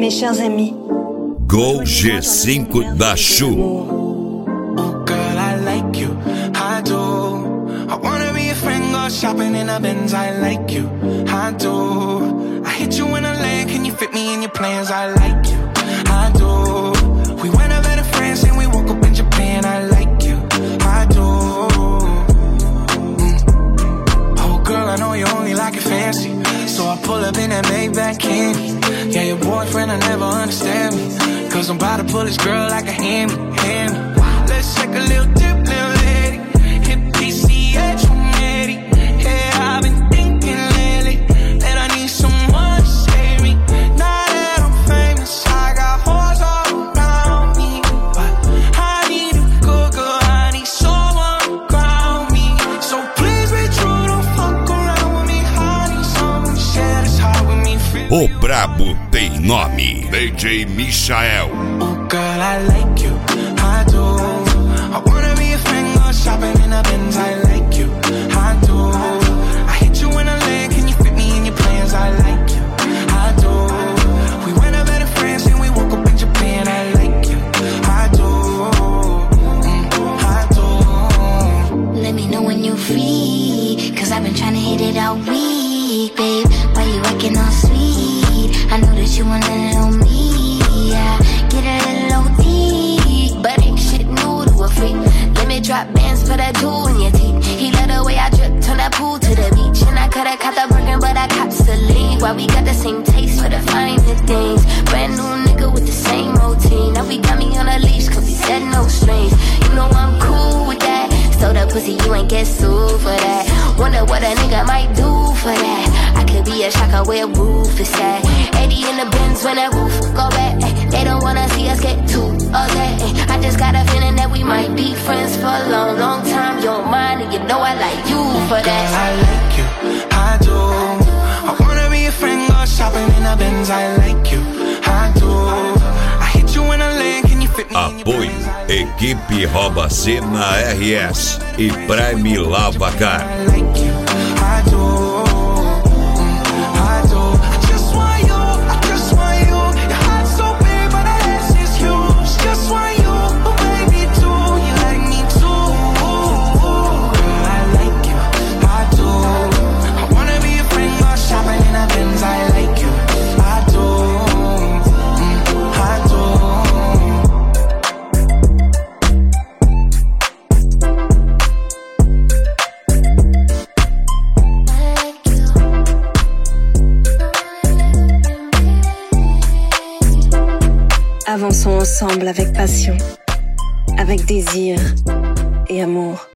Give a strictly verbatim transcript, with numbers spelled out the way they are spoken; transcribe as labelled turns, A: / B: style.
A: Mes chers amis,
B: Gol G cinco da Chu.
C: Oh girl, I like you, I do. I wanna be a friend, go shopping in a Benz, I like you, I do. I hit you in a land, can you fit me in your plans, I like you, I do. We went over to France and we woke up in Japan, I like you, I do. Mm. Oh girl, I know you only like it fancy, so I pull up in that Maybach candy. Yeah, your boyfriend will never understand me, cause I'm about to pull this girl like a hammy, hammy. Let's take a little dip, little lady. Hit P C H one eighty. Yeah, I've been thinking lately that I need someone to save me. Now that I'm famous, I got hoes all around me, but I need a good girl, I need someone to ground me. So please be true, don't fuck around with me. I need someone to share this heart with me.
B: O brabo tem nome, D J Michael.
C: Oh girl, I like you, I do. I wanna be a friend, go shopping in a Benz, I like you, I do. I hit you in a land, can you fit me in your plans, I like you, I do. We went over to France and we woke up in Japan, I like you, I do, mm, I do.
D: Let me know when you're free, cause I've been trying to hit it all week, babe. Why you acting all sweet? I know that you want a little me, yeah. Get a little O D, but ain't shit new to a freak. Let me drop bands for that jewel in your teeth. He let the way I drip, turn that pool to the beach. And I coulda caught the Birkin, but I cops the lead. Why we got the same taste for the finer things. Brand new nigga with the same routine. Now we got me on a leash, cause he said no strings. You know I'm cool with that. So the pussy, you ain't get sued for that. Wonder what a nigga might do for that. I could be a shocker where roof is at. eighty in the Benz when that roof go back. They don't wanna see us get too upset. I just got a feeling that we might be friends for a long, long time. You're mine and you know I like you for that.
C: Girl, I like you, I do. I wanna be a friend, go shopping in a Benz, I like you, I do. I hit you in a land, can you fit me in your
B: Apoio Equipe Rouba C na R S e Prime Lavacar.
C: I like you, I do.
A: avançons ensemble avec passion, avec désir et amour.